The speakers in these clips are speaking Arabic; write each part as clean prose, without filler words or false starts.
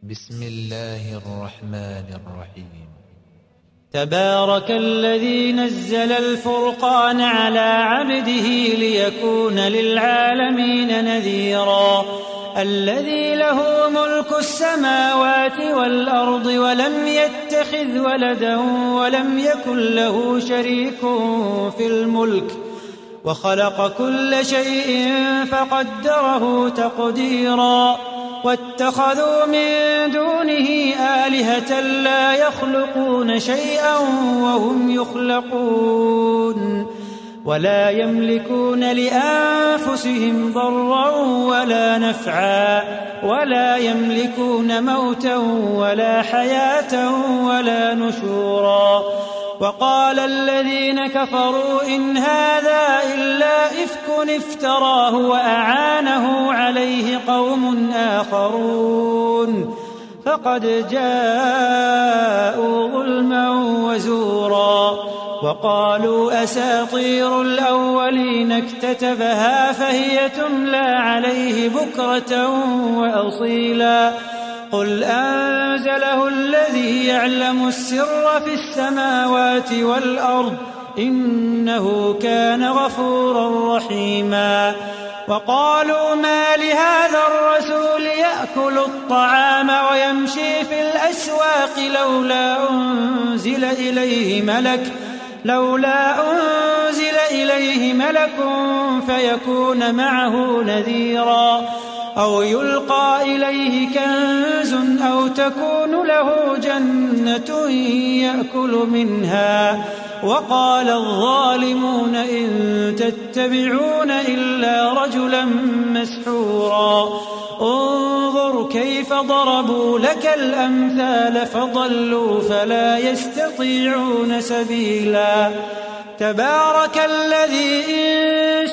بسم الله الرحمن الرحيم. تبارك الذي نزل الفرقان على عبده ليكون للعالمين نذيرا الذي له ملك السماوات والأرض ولم يتخذ ولدا ولم يكن له شريك في الملك وخلق كل شيء فقدره تقديرا واتخذوا من دونه آلهة لا يخلقون شيئا وهم يخلقون ولا يملكون لأنفسهم ضرا ولا نفعا ولا يملكون موتا ولا حياة ولا نشورا وقال الذين كفروا إن هذا إلا إفك افتراه وأعانه عليه قوم آخرون فقد جاءوا ظلما وزورا وقالوا أساطير الأولين اكتتبها فهي تملى عليه بكرة وأصيلا قل أنزله الذي يعلم السر في السماوات والأرض إنه كان غفورا رحيما وقالوا ما لهذا الرسول يأكل الطعام ويمشي في الأسواق لولا أنزل إليه ملك فيكون معه نذيرا أو يلقى إليه كنز أو تكون له جنة يأكل منها وقال الظالمون إن تتبعون إلا رجلا مسحورا انظر كيف ضربوا لك الأمثال فضلوا فلا يستطيعون سبيلا تبارك الذي إن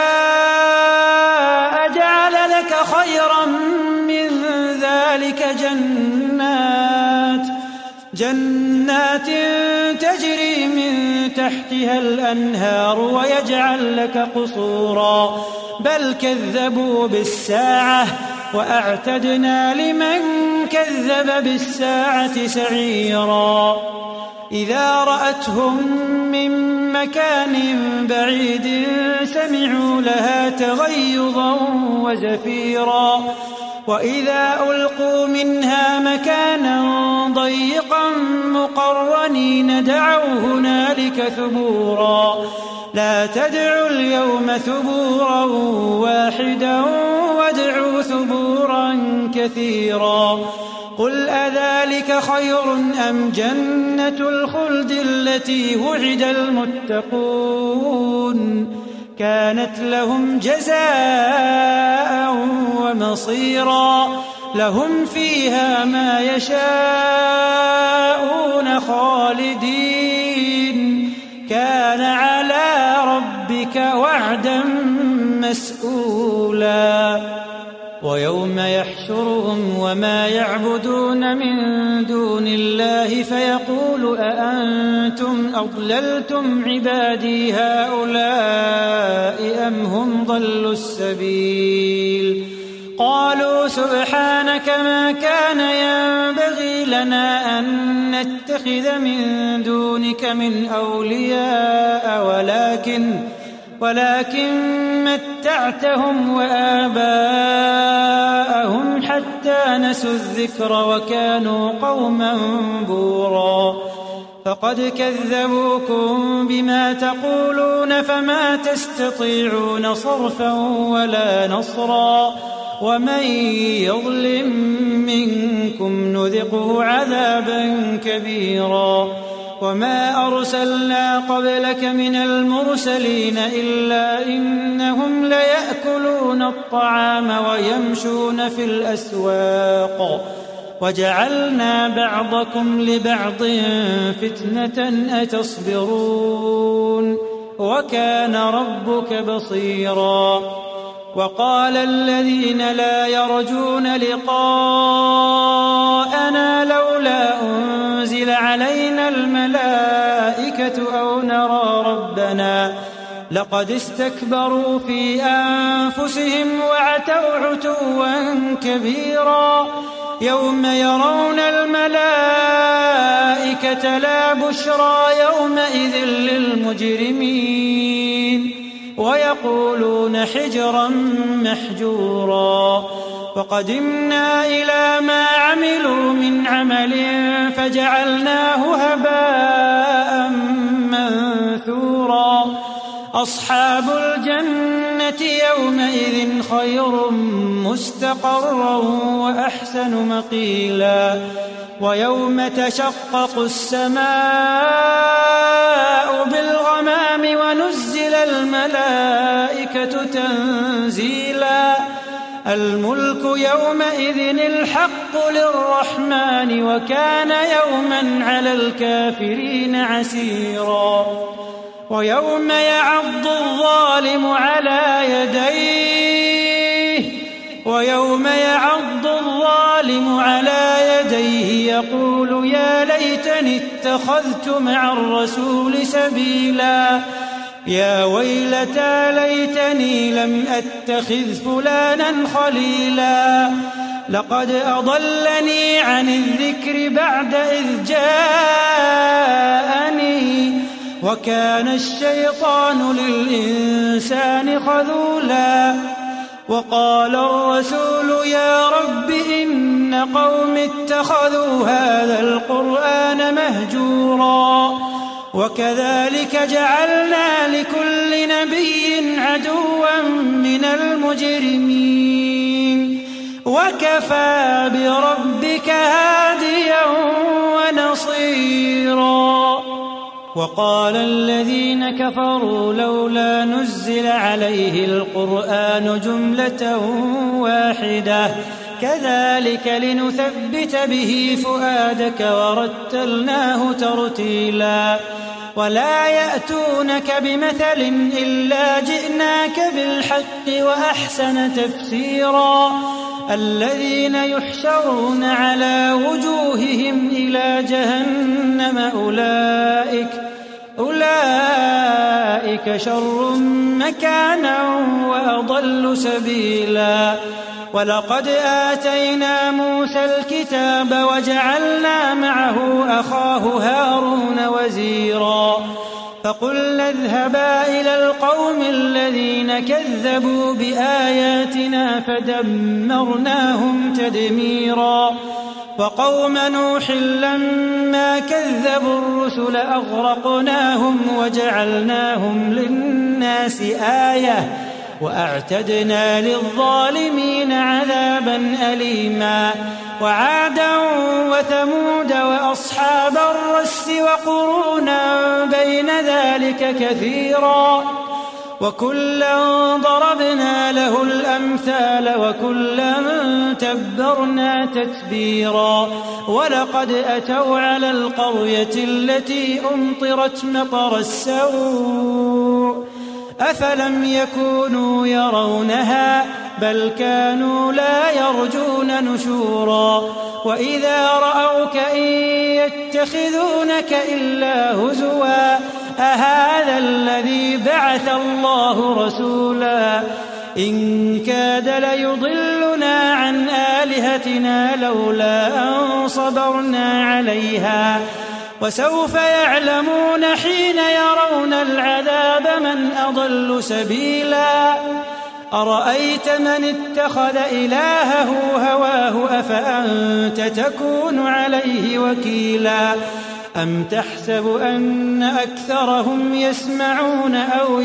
شاء جعل لك خيرا من ذلك جنات تجري من تحتها الأنهار ويجعل لك قصورا بل كذبوا بالساعة وأعتدنا لمن كذب بالساعة سعيرا إذا رأتهم من مكان بعيد سمعوا لها تغيظا وزفيرا وإذا ألقوا منها مكانا ضيقا مقرنين دعوا هنالك ثبورا لا تدعوا اليوم ثبورا واحدا وادعوا ثبورا كثيرا قل أذلك خير أم جنة الخلد التي وعد المتقون كانت لهم جزاء ومصيرا لهم فيها ما يشاءون خالدين كان على ربك وعدا مسئولا ويوم يحشرهم وما يعبدون من دون الله فيقول أأنتم أضللتم عبادي هؤلاء أم هم ضلوا السبيل قالوا سبحانك ما كان ينبغي لنا أن نتخذ من دونك من أولياء ولكن متعتهم وآباءهم حتى نسوا الذكر وكانوا قوما بورا فقد كذبوكم بما تقولون فما تستطيعون صرفا ولا نصرا ومن يظلم منكم نذقه عذابا كبيرا وما أرسلنا قبلك من المرسلين إلا إنهم ليأكلون الطعام ويمشون في الأسواق وجعلنا بعضكم لبعض فتنة أتصبرون وكان ربك بصيرا وقال الذين لا يرجون لقاءنا لولا أنزل علينا الملائكة أو نرى ربنا لقد استكبروا في أنفسهم وعتوا عتوا كبيرا يوم يرون الملائكة لا بشرى يومئذ للمجرمين ويقولون حجرا محجورا وقدمنا إلى ما عملوا من عمل فجعلناه هباء منثورا أصحاب الجنة يومئذ خير مستقرا وأحسن مقيلا ويوم تشقق السماء بالغمام ونزل الملائكة تنزيلا الملك يومئذ الحق للرحمن وكان يوما على الكافرين عسيرا ويوم يعض الظالم على يديه يقول يا ليتني اتخذت مع الرسول سبيلا يا ويلتى ليتني لم أتخذ فلانا خليلا لقد أضلني عن الذكر بعد إذ جاءني وكان الشيطان للإنسان خذولا وقال الرسول يا رب إن قوم اتخذوا هذا القرآن مهجورا وكذلك جعلنا لكل نبي عدوا من المجرمين وكفى بربك هاديا ونصيرا وقال الذين كفروا لولا نزل عليه القرآن جملة واحدة كذلك لنثبت به فؤادك ورتلناه ترتيلا ولا يأتونك بمثل إلا جئناك بالحق وأحسن تفسيرا الذين يحشرون على وجوههم إلى جهنم أولئك شر مكانا وأضل سبيلا ولقد آتينا موسى الكتاب وجعلنا معه أخاه هارون وزيرا فقلنا اذهبا إلى القوم الذين كذبوا بآياتنا فدمرناهم تدميرا وقوم نوح لما كذبوا الرسل أغرقناهم وجعلناهم للناس آية وأعتدنا للظالمين عذابا أليما وعادا وثمود وأصحاب الرس وقرونا بين ذلك كثيرا وكلا ضربنا له الأمثال وكلا تبرنا تتبيرا ولقد أتوا على القرية التي أمطرت مطر السوء أفلم يكونوا يرونها بل كانوا لا يرجون نشورا وإذا رأوك إن يتخذونك إلا هزوا أهذا الذي بعث الله رسولا إن كاد ليضلنا عن آلهتنا لولا أن صبرنا عليها وسوف يعلمون حين يرون العذاب من أضل سبيلا أرأيت من اتخذ إلهه هواه أفأنت تكون عليه وكيلا أم تحسب أن أكثرهم يسمعون أو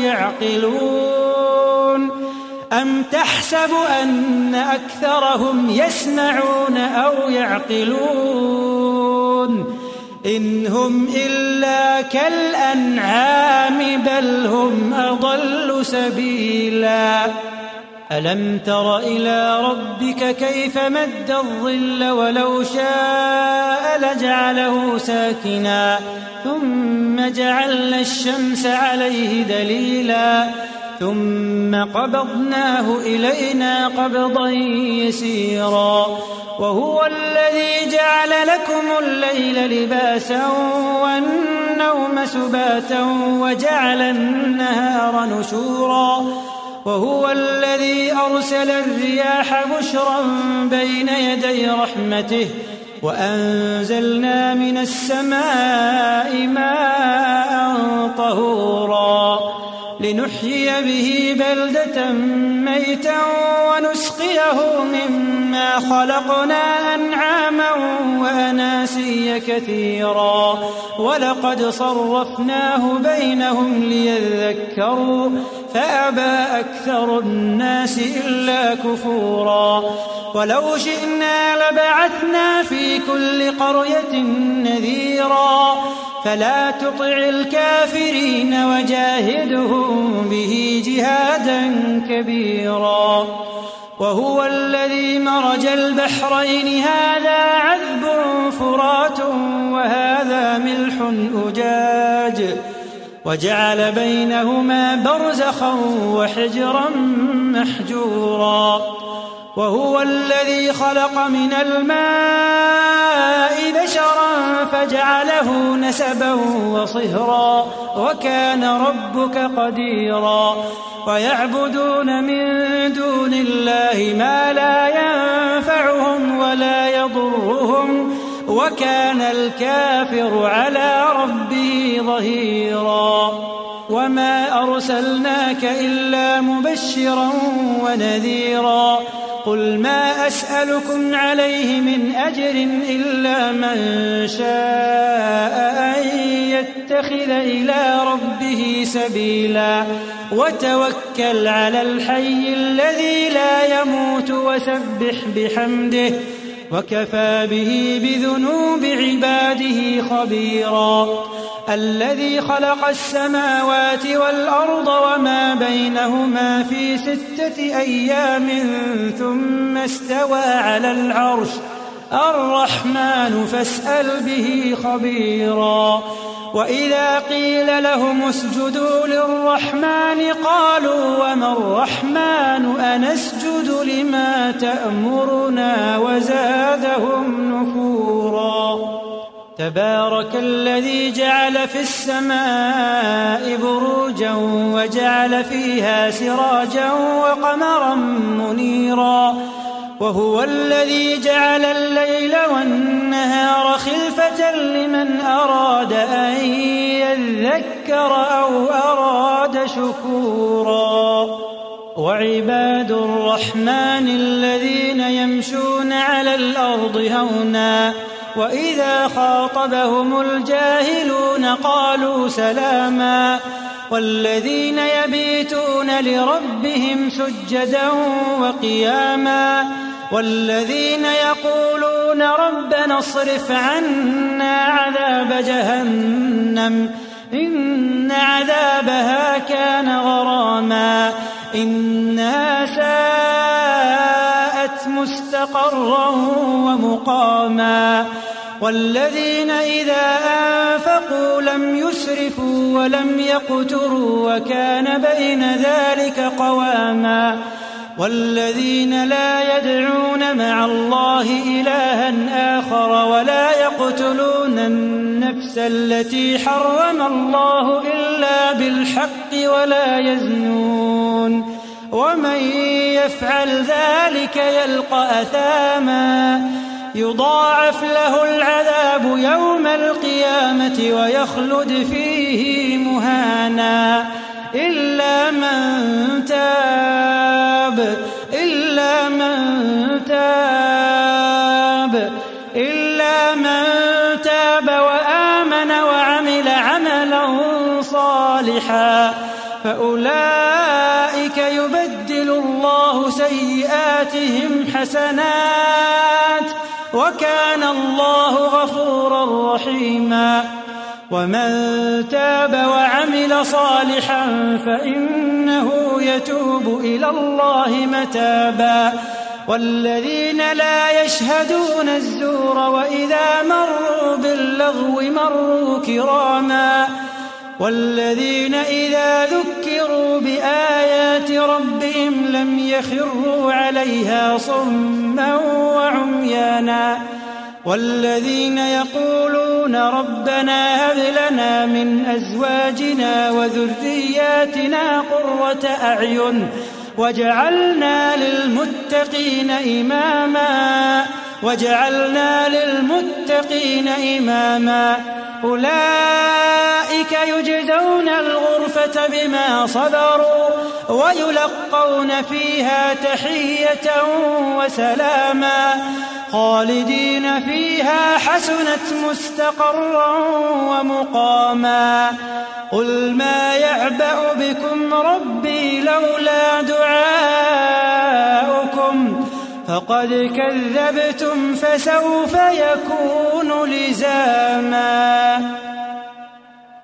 يعقلون إن هم إلا كالأنعام بل هم أضل سبيلا ألم تر إلى ربك كيف مد الظل ولو شاء لجعله ساكنا ثم جعلنا الشمس عليه دليلا ثم قبضناه إلينا قبضا يسيرا وهو الذي جعل لكم الليل لباسا والنوم سباتا وجعل النهار نشورا وهو الذي أرسل الرياح بشرا بين يدي رحمته وأنزلنا من السماء ماء طهورا لنحيي به بلدة ميتا ونسقيه مما خلقنا أنعاما وأناسيا كثيرا ولقد صرفناه بينهم ليذكروا فأبى أكثر الناس إلا كفورا ولو شئنا لبعثنا في كل قرية نذيرا فلا تطع الكافرين وجاهدهم به جهادا كبيرا وهو الذي مرج البحرين هذا عذب فرات وهذا ملح أجاج وجعل بينهما برزخا وحجرا محجورا وهو الذي خلق من الماء بشرا فجعله نسبا وصهرا وكان ربك قديرا ويعبدون من دون الله ما لا ينفعهم ولا يضرهم وكان الكافر على ربه ظهيرا وما أرسلناك إلا مبشرا ونذيرا قل ما أسألكم عليه من أجر إلا من شاء أن يتخذ إلى ربه سبيلا وتوكل على الحي الذي لا يموت وسبح بحمده وكفى به بذنوب عباده خبيرا الذي خلق السماوات والأرض وما بينهما في 6 أيام ثم استوى على العرش الرحمن فاسأل به خبيرا وإذا قيل لهم اسجدوا للرحمن قالوا وما الرحمن أنسجد لما تأمرنا وزادهم نفورا تبارك الذي جعل في السماء بروجا وجعل فيها سراجا وقمرا منيرا وهو الذي جعل الليل والنهار خلفة لمن أراد أن يذكر أو أراد شكورا وعباد الرحمن الذين يمشون على الأرض هونا وإذا خاطبهم الجاهلون قالوا سلاما والذين يبيتون لربهم سجدا وقياما والذين يقولون ربنا اصرف عنا عذاب جهنم إن عذابها كان غراما إنها ساءت مستقرا ومقاما والذين إذا أنفقوا لم يسرفوا ولم يقتروا وكان بين ذلك قواما والذين لا يدعون مع الله إلها آخر ولا يقتلون النفس التي حرم الله إلا بالحق ولا يزنون ومن يفعل ذلك يلقى أثاما يضاعف له العذاب يوم القيامة ويخلد فيه مهانا إلا من تاب وآمن وعمل عملا صالحا فأولئك يبدل الله سيئاتهم حسنات وكان الله غفورا رحيما ومن تاب وعمل صالحا فإنه يتوب إلى الله متابا والذين لا يشهدون الزور وإذا مروا باللغو مروا كراما والذين إذا ذكروا بآيات ربهم لم يخروا عليها صما وعميانا والذين يقولون ربنا هب لنا من أزواجنا وذرياتنا قرة أعين وجعلنا للمتقين إماما أولئك يجزون الغرفة بما صبروا ويلقون فيها تحية وسلاما خالدين فيها حسنت مستقرا ومقاما قل ما يعبأ بكم ربي لولا دعاؤكم فقد كذبتم فسوف يكون لزاما